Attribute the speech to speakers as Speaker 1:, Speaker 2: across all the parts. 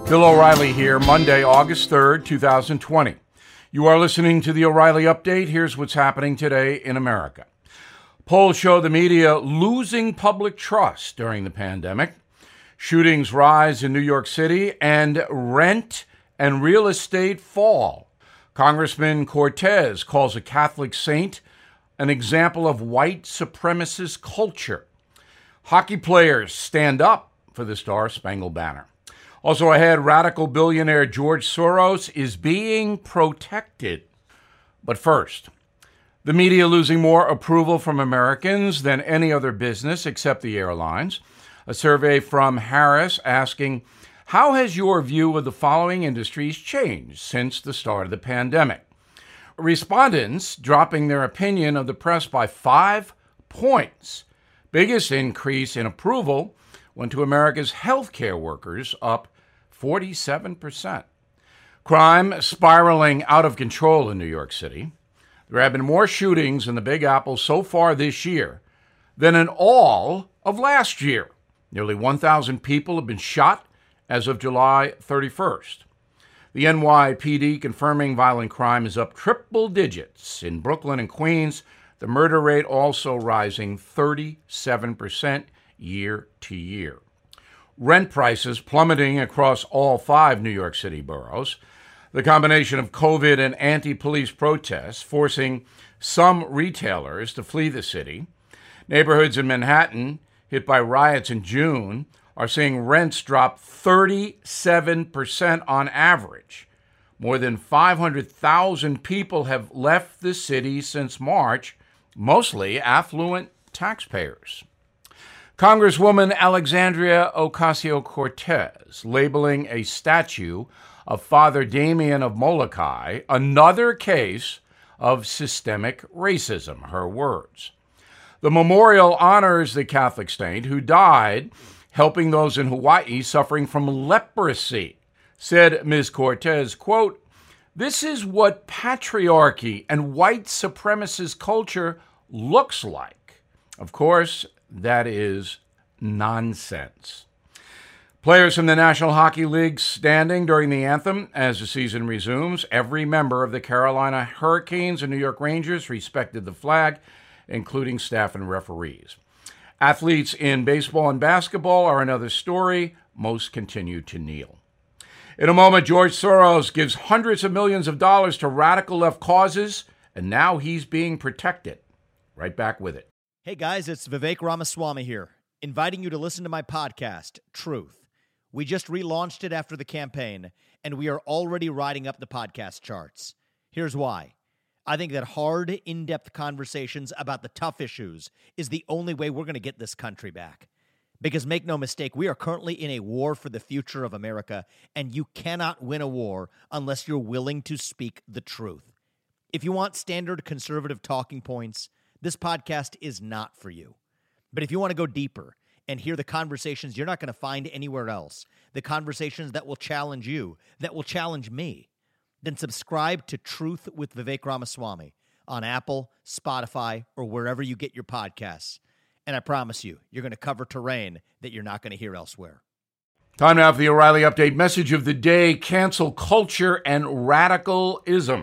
Speaker 1: Bill O'Reilly here, Monday, August 3rd, 2020. You are listening to the O'Reilly Update. Here's what's happening today in America. Polls show the media losing public trust during the pandemic. Shootings rise in New York City, and rent and real estate fall. Congressman Cortez calls a Catholic saint an example of white supremacist culture. Hockey players stand up for the Star-Spangled Banner. Also ahead, radical billionaire George Soros is being protected. But first, the media losing more approval from Americans than any other business except the airlines. A survey from Harris asking, how has your view of the following industries changed since the start of the pandemic? Respondents dropping their opinion of the press by 5 points. Biggest increase in approval went to America's healthcare workers, up 47%. Crime spiraling out of control in New York City. There have been more shootings in the Big Apple so far this year than in all of last year. Nearly 1,000 people have been shot as of July 31st. The NYPD confirming violent crime is up triple digits. In Brooklyn and Queens, the murder rate also rising 37% year to year. Rent prices plummeting across all 5 New York City boroughs. The combination of COVID and anti-police protests forcing some retailers to flee the city. Neighborhoods in Manhattan hit by riots in June are seeing rents drop 37% on average. More than 500,000 people have left the city since March, mostly affluent taxpayers. Congresswoman Alexandria Ocasio-Cortez labeling a statue of Father Damien of Molokai another case of systemic racism, her words. The memorial honors the Catholic saint who died helping those in Hawaii suffering from leprosy. Said Ms. Cortez, quote, "This is what patriarchy and white supremacist culture looks like." Of course, that is nonsense. Players from the National Hockey League standing during the anthem as the season resumes. Every member of the Carolina Hurricanes and New York Rangers respected the flag, including staff and referees. Athletes in baseball and basketball are another story. Most continue to kneel. In a moment, George Soros gives hundreds of millions of dollars to radical left causes, and now he's being protected. Right back with it.
Speaker 2: Hey guys, it's Vivek Ramaswamy here, inviting you to listen to my podcast, Truth. We just relaunched it after the campaign, and we are already riding up the podcast charts. Here's why. I think that hard, in-depth conversations about the tough issues is the only way we're going to get this country back. Because make no mistake, we are currently in a war for the future of America, and you cannot win a war unless you're willing to speak the truth. If you want standard conservative talking points, this podcast is not for you. But if you want to go deeper and hear the conversations you're not going to find anywhere else, the conversations that will challenge you, that will challenge me, then subscribe to Truth with Vivek Ramaswamy on Apple, Spotify, or wherever you get your podcasts. And I promise you, you're going to cover terrain that you're not going to hear elsewhere.
Speaker 1: Time now for the O'Reilly Update message of the day: cancel culture and radicalism.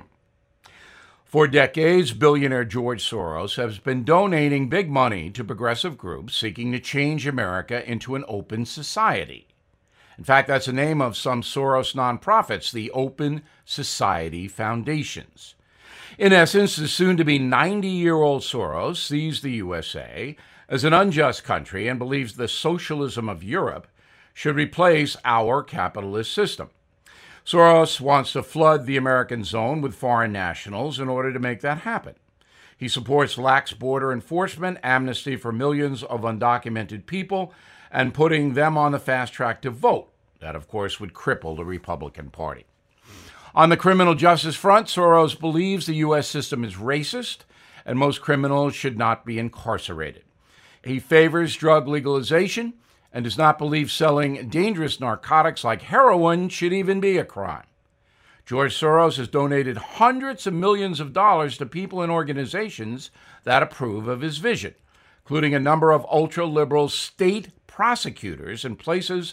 Speaker 1: For decades, billionaire George Soros has been donating big money to progressive groups seeking to change America into an open society. In fact, that's the name of some Soros nonprofits, the Open Society Foundations. In essence, the soon-to-be 90-year-old Soros sees the USA as an unjust country and believes the socialism of Europe should replace our capitalist system. Soros wants to flood the American zone with foreign nationals in order to make that happen. He supports lax border enforcement, amnesty for millions of undocumented people, and putting them on the fast track to vote. That, of course, would cripple the Republican Party. On the criminal justice front, Soros believes the U.S. system is racist and most criminals should not be incarcerated. He favors drug legalization and does not believe selling dangerous narcotics like heroin should even be a crime. George Soros has donated hundreds of millions of dollars to people and organizations that approve of his vision, including a number of ultra-liberal state prosecutors in places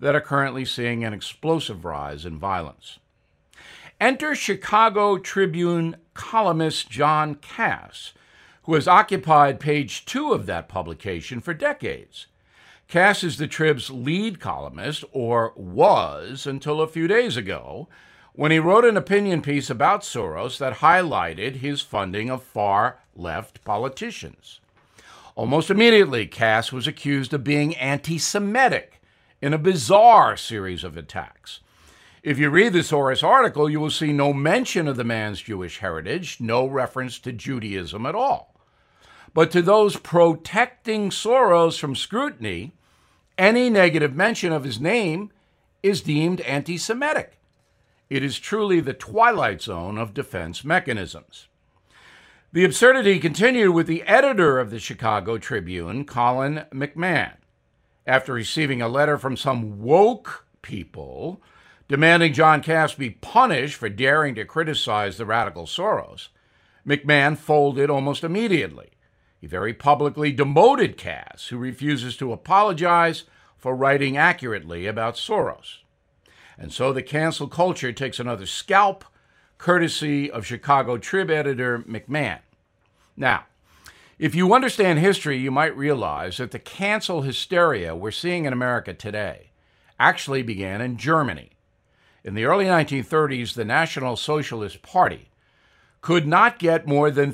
Speaker 1: that are currently seeing an explosive rise in violence. Enter Chicago Tribune columnist John Kass, who has occupied page 2 of that publication for decades. Kass is the Trib's lead columnist, or was until a few days ago, when he wrote an opinion piece about Soros that highlighted his funding of far-left politicians. Almost immediately, Kass was accused of being anti-Semitic in a bizarre series of attacks. If you read the Soros article, you will see no mention of the man's Jewish heritage, no reference to Judaism at all. But to those protecting Soros from scrutiny, any negative mention of his name is deemed anti-Semitic. It is truly the twilight zone of defense mechanisms. The absurdity continued with the editor of the Chicago Tribune, Colin McMahon. After receiving a letter from some woke people demanding John Kass be punished for daring to criticize the radical Soros, McMahon folded almost immediately. He very publicly demoted Kass, who refuses to apologize for writing accurately about Soros. And so the cancel culture takes another scalp, courtesy of Chicago Trib editor McMahon. Now, if you understand history, you might realize that the cancel hysteria we're seeing in America today actually began in Germany. In the early 1930s, the National Socialist Party could not get more than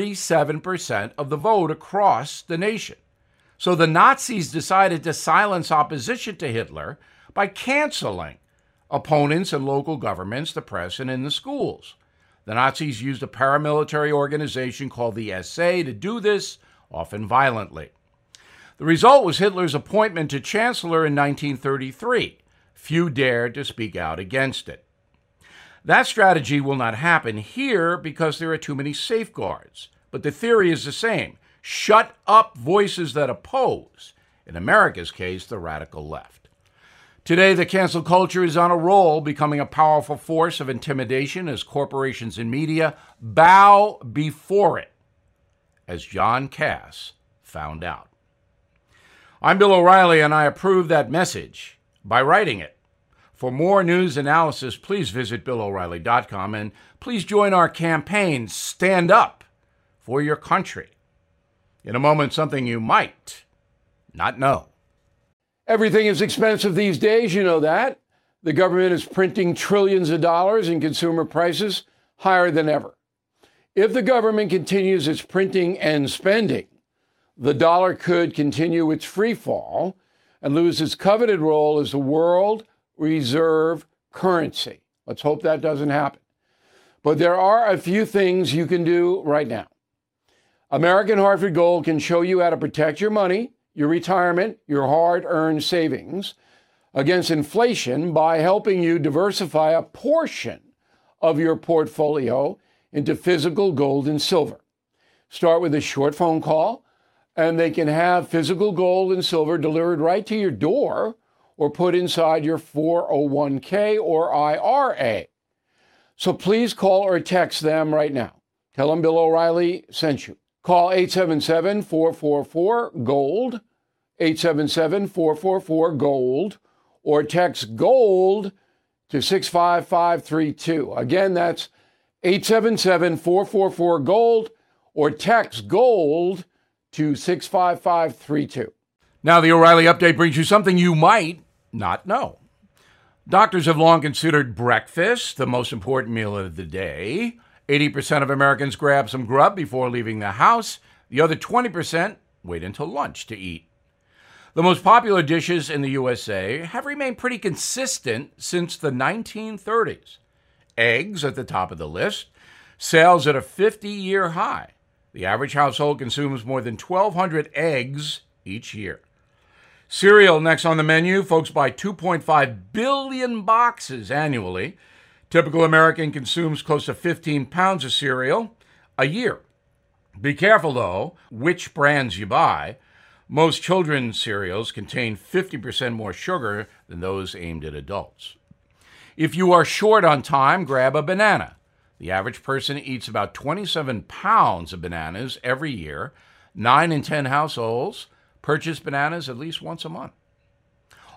Speaker 1: 37% of the vote across the nation. So the Nazis decided to silence opposition to Hitler by canceling opponents in local governments, the press, and in the schools. The Nazis used a paramilitary organization called the SA to do this, often violently. The result was Hitler's appointment to chancellor in 1933. Few dared to speak out against it. That strategy will not happen here because there are too many safeguards. But the theory is the same. Shut up voices that oppose. In America's case, the radical left. Today, the cancel culture is on a roll, becoming a powerful force of intimidation as corporations and media bow before it, as John Kass found out. I'm Bill O'Reilly, and I approve that message by writing it. For more news analysis, please visit BillO'Reilly.com, and please join our campaign, Stand Up for Your Country. In a moment, something you might not know.
Speaker 3: Everything is expensive these days, you know that. The government is printing trillions of dollars and consumer prices higher than ever. If the government continues its printing and spending, the dollar could continue its free fall and lose its coveted role as the world reserve currency. Let's hope that doesn't happen. But there are a few things you can do right now. American Hartford Gold can show you how to protect your money, your retirement, your hard-earned savings against inflation by helping you diversify a portion of your portfolio into physical gold and silver. Start with a short phone call, and they can have physical gold and silver delivered right to your door or put inside your 401k or IRA. So please call or text them right now. Tell them Bill O'Reilly sent you. Call 877-444-GOLD, 877-444-GOLD, or text GOLD to 65532. Again, that's 877-444-GOLD, or text GOLD to 65532.
Speaker 1: Now, the O'Reilly Update brings you something you might not know. Doctors have long considered breakfast the most important meal of the day. 80% of Americans grab some grub before leaving the house. The other 20% wait until lunch to eat. The most popular dishes in the USA have remained pretty consistent since the 1930s. Eggs at the top of the list, sales at a 50-year high. The average household consumes more than 1,200 eggs each year. Cereal next on the menu. Folks buy 2.5 billion boxes annually. Typical American consumes close to 15 pounds of cereal a year. Be careful, though, which brands you buy. Most children's cereals contain 50% more sugar than those aimed at adults. If you are short on time, grab a banana. The average person eats about 27 pounds of bananas every year. 9 in 10 households purchase bananas at least once a month.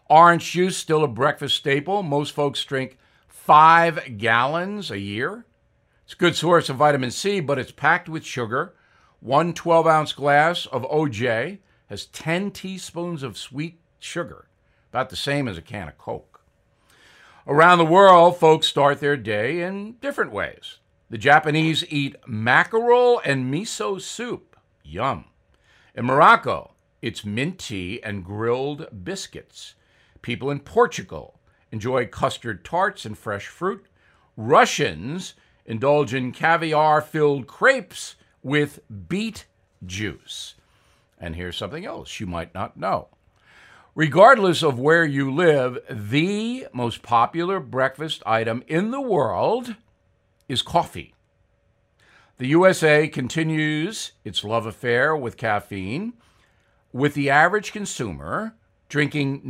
Speaker 1: Orange juice, still a breakfast staple. Most folks drink 5 gallons a year. It's a good source of vitamin C, but it's packed with sugar. One 12-ounce glass of OJ has 10 teaspoons of sweet sugar, about the same as a can of Coke. Around the world, folks start their day in different ways. The Japanese eat mackerel and miso soup. Yum. In Morocco, it's mint tea and grilled biscuits. People in Portugal enjoy custard tarts and fresh fruit. Russians indulge in caviar-filled crepes with beet juice. And here's something else you might not know. Regardless of where you live, the most popular breakfast item in the world is coffee. The USA continues its love affair with caffeine, with the average consumer drinking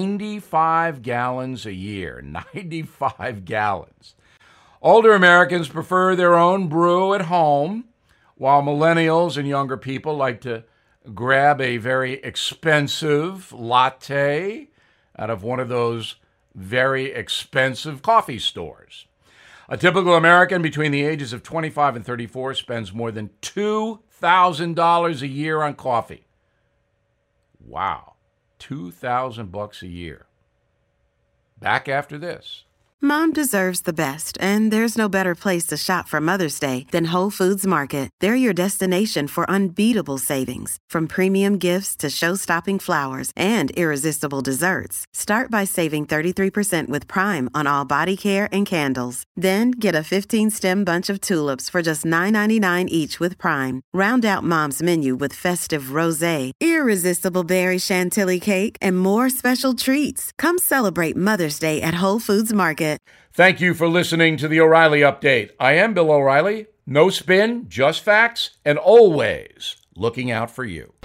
Speaker 1: 95 gallons a year. 95 gallons. Older Americans prefer their own brew at home, while millennials and younger people like to grab a very expensive latte out of one of those very expensive coffee stores. A typical American between the ages of 25 and 34 spends more than $2,000 a year on coffee. Wow, $2,000 a year. Back after this.
Speaker 4: Mom deserves the best, and there's no better place to shop for Mother's Day than Whole Foods Market. They're your destination for unbeatable savings, from premium gifts to show-stopping flowers and irresistible desserts. Start by saving 33% with Prime on all body care and candles. Then get a 15-stem bunch of tulips for just $9.99 each with Prime. Round out Mom's menu with festive rosé, irresistible berry chantilly cake, and more special treats. Come celebrate Mother's Day at Whole Foods Market.
Speaker 1: Thank you for listening to the O'Reilly Update. I am Bill O'Reilly. No spin, just facts, and always looking out for you.